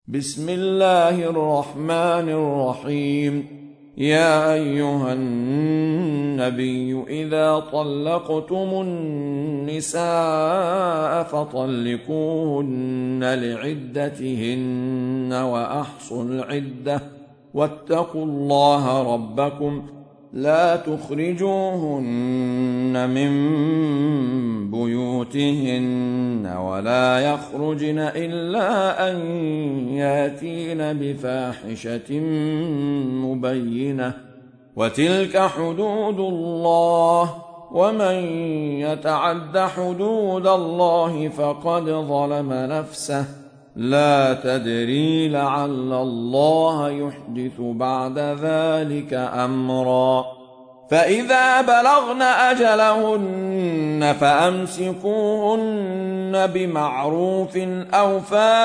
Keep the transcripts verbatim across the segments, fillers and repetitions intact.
بسم الله الرحمن الرحيم. يا أيها النبي إذا طلقتم النساء فطلقوهن لعدتهن وأحصوا العدة واتقوا الله ربكم لا تخرجوهن من بيوتهن ولا يخرجن إلا أن ياتين بفاحشة مبينة وتلك حدود الله ومن يتعد حدود الله فقد ظلم نفسه لا تدري لعل الله يحدث بعد ذلك أمرا. فإذا بلغن أجلهن فأمسكوهن بمعروف أو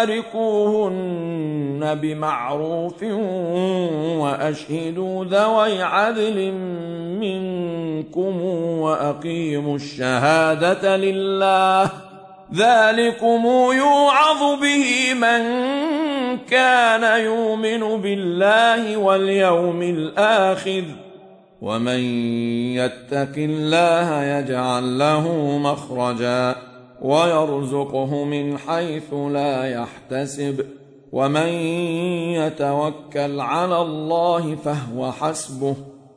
فارقوهن بمعروف وأشهدوا ذوي عدل منكم وأقيموا الشهادة لله ذلكم يوعظ به من كان يؤمن بالله واليوم الآخر ومن يتق الله يجعل له مخرجا ويرزقه من حيث لا يحتسب ومن يتوكل على الله فهو حسبه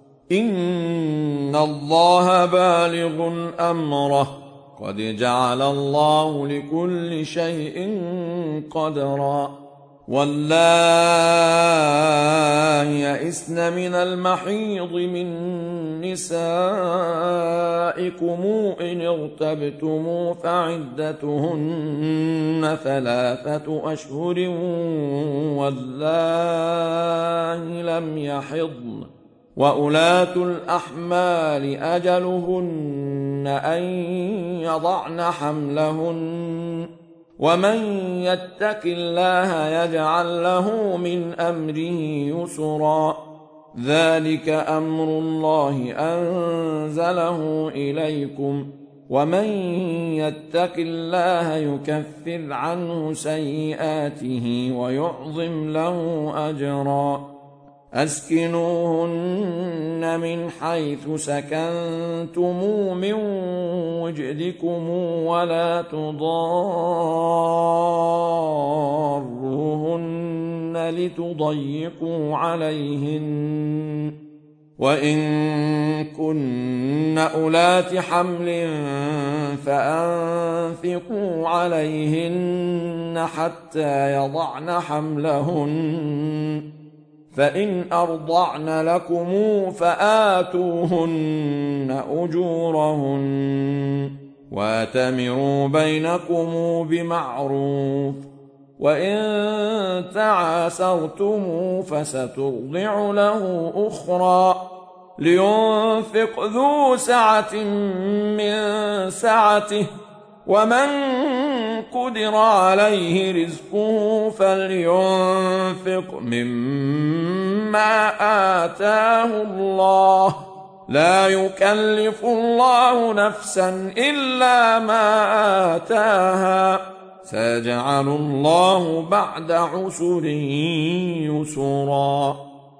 إن الله بالغ أمره قد جعل الله لكل شيء قدرا. واللائي يئسن من المحيض من نسائكم إن ارتبتم فعدتهن ثلاثة أشهر واللائي لم يحضن وأولاة الأحمال أجلهن أن يضعن حملهن ومن يتق الله يجعل له من أمره يسرا ذلك أمر الله أنزله إليكم ومن يتق الله يكفر عنه سيئاته ويعظم له أجرا. أسكنوهن من حيث سكنتم من وجدكم ولا تضاروهن لتضيقوا عليهن وإن كن أولات حمل فأنفقوا عليهن حتى يضعن حملهن فإن أرضعن لكم فآتوهن أجورهن واتمروا بينكم بمعروف وإن تعاسرتم فسترضع له أخرى لينفق ذو سعة من سعته ومن قدر عليه رزقه فلينفق مما آتاه الله لا يكلف الله نفسا إلا ما آتاها سيجعل الله بعد عسر يسرا.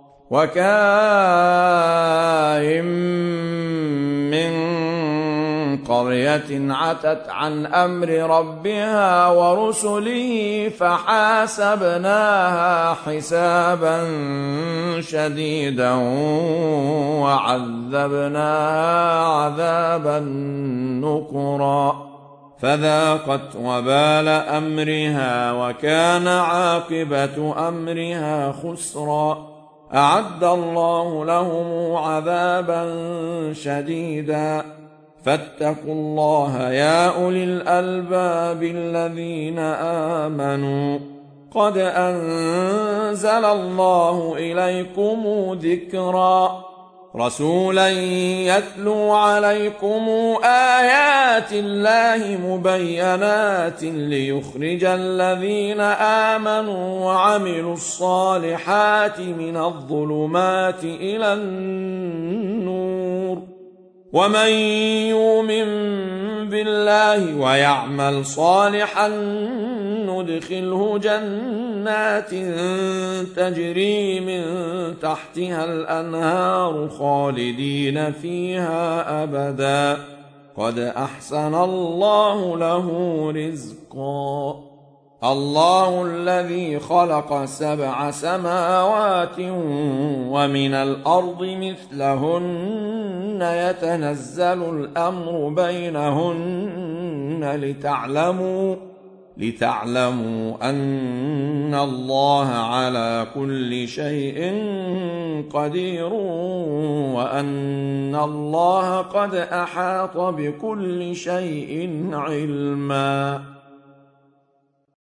وكاين من قرية عتت عن أمر ربها ورسله فحاسبناها حسابا شديدا وعذبناها عذابا نكرا فذاقت وبال أمرها وكان عاقبة أمرها خسرا. أعد الله لهم عذابا شديدا فاتقوا الله يا أولي الألباب الذين آمنوا قد أنزل الله إليكم ذكرا رسولا يتلو عليكم آيات الله مبينات ليخرج الذين آمنوا وعملوا الصالحات من الظلمات إلى النور ومن يؤمن بالله ويعمل صالحا يدخله جنات تجري من تحتها الأنهار خالدين فيها أبدا قد أحسن الله له رزقا. الله الذي خلق سبع سماوات ومن الأرض مثلهن يتنزل الأمر بينهن لتعلموا لتعلموا أن الله على كل شيء قدير وأن الله قد أحاط بكل شيء علما.